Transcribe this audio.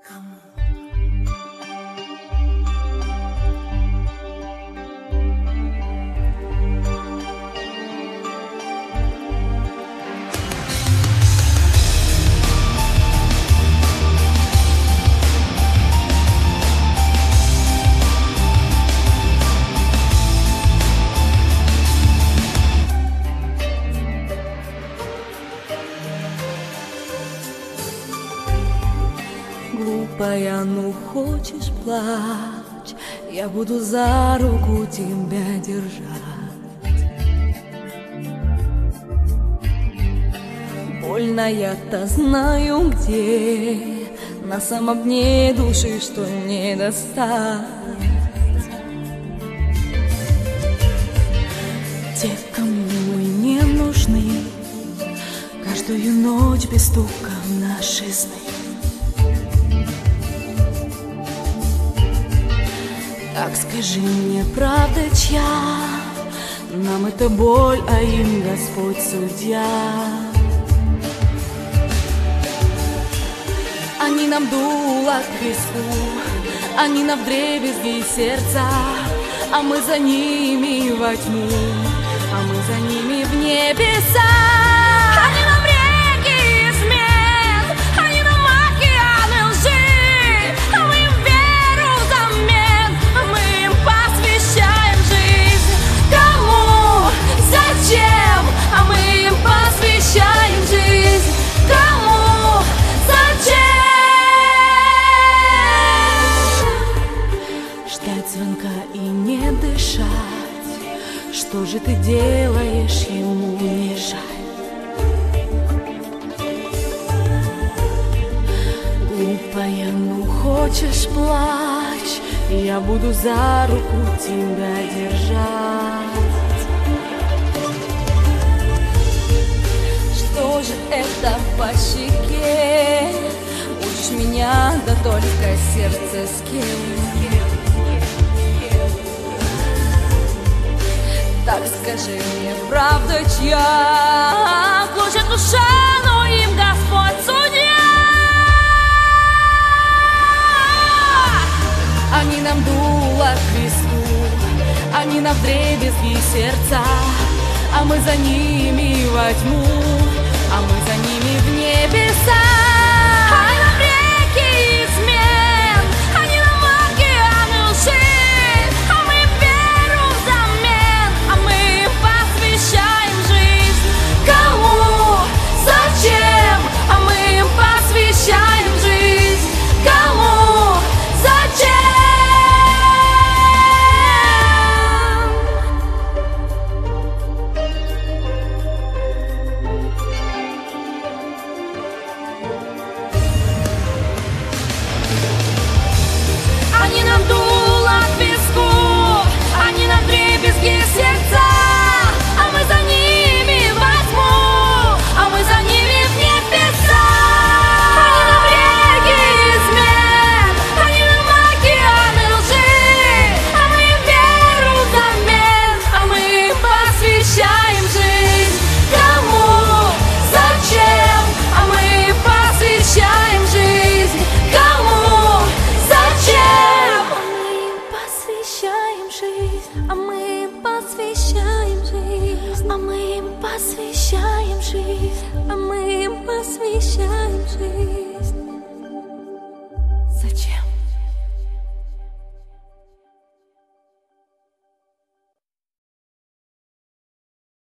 Глупая, ну хочешь плачь, я буду за руку тебя держать. Больно я-то знаю где, на самом дне души, что не достать. Те, кому мы не нужны, каждую ночь без стука в наши сны. Так скажи мне, правда чья? Нам это боль, а им Господь судья. Они нам дуло к виску, они нам вдребезги сердца, а мы за ними во тьму, а мы за ними в небеса. Они нам реки измен, они нам океаны лжи, а мы им веру взамен, а мы им посвящаем жизнь. Кому? Зачем? А мы им посвящаем жизнь. Кому? Зачем? Ждать звонка и не дышать. Что же ты делаешь, ему не жаль? Глупая, ну хочешь плачь, я буду за руку тебя держать. Что же это по щеке? Учишь меня, да только сердце с кем? Так скажи мне, правда чья? Плачет душа, но им Господь судья. Они нам дуло к виску, они нам вдребезги сердца, а мы за ними во тьму, а мы за ними в небеса. Они нам реки измен, они нам океаны лжи, а мы веру взамен, а мы им посвящаем жизнь. Кому? Зачем? А мы им посвящаем жизнь. Кому? Зачем? Они нам дуло к виску, они нам вдребезги сердца, а мы за ними во тьму, а мы за ними в небеса. Они нам реки измен, они нам океаны лжи, а мы им веру взамен, а мы им посвящаем жизнь. Кому? Зачем? А мы им посвящаем жизнь. Кому? Зачем? А мы им посвящаем жизнь. А мы им посвящаем жизнь. А мы им посвящаем жизнь. А мы им посвящаем жизнь. Зачем?